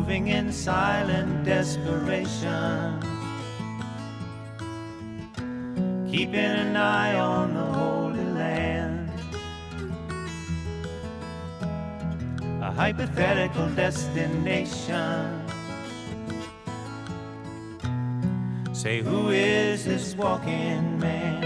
moving in silent desperation, keeping an eye on the Holy Land, a hypothetical destination. Say, who is this walking man?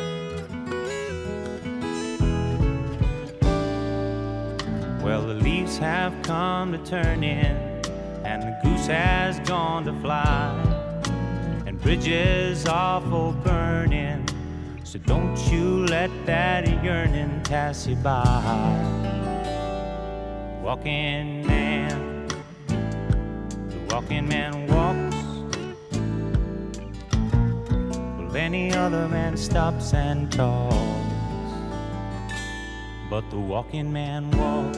Well, the leaves have come to turn in, and the goose has gone to fly, and bridges are for burning, so don't you let that yearning pass you by. Walking man, the walking man walks, well, any other man stops and talks, but the walking man walks.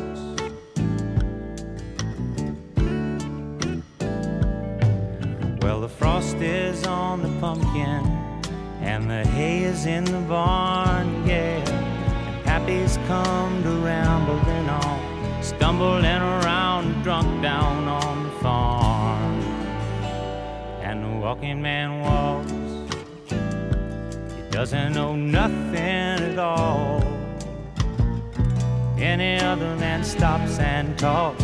Well, the frost is on the pumpkin, and the hay is in the barn, yeah. And Pappy's come to rambling on, stumbling around, drunk down on the farm. And the walking man walks, he doesn't know nothing at all. Any other man stops and talks,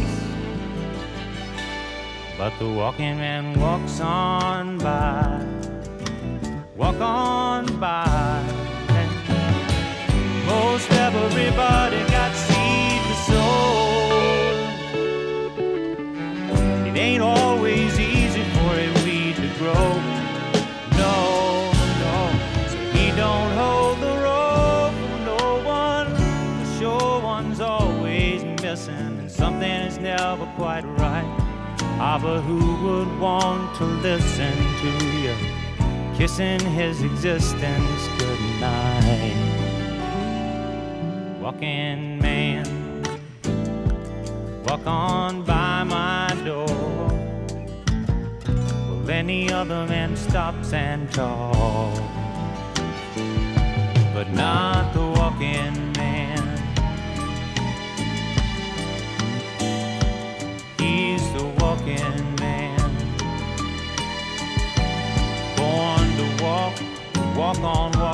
but the walking man walks on by, walk on by. And most everybody got seed to sow. It ain't always easy for a weed to grow. No, no, so he don't hold the rope for no one. The sure one's always missing, and something is never quite right. Ah, but who would want to listen to you kissing his existence goodnight? Walking man, walk on by my door. Well, any other man stops and talks, but not the walking man. He's the walking man, born to walk, walk on, walk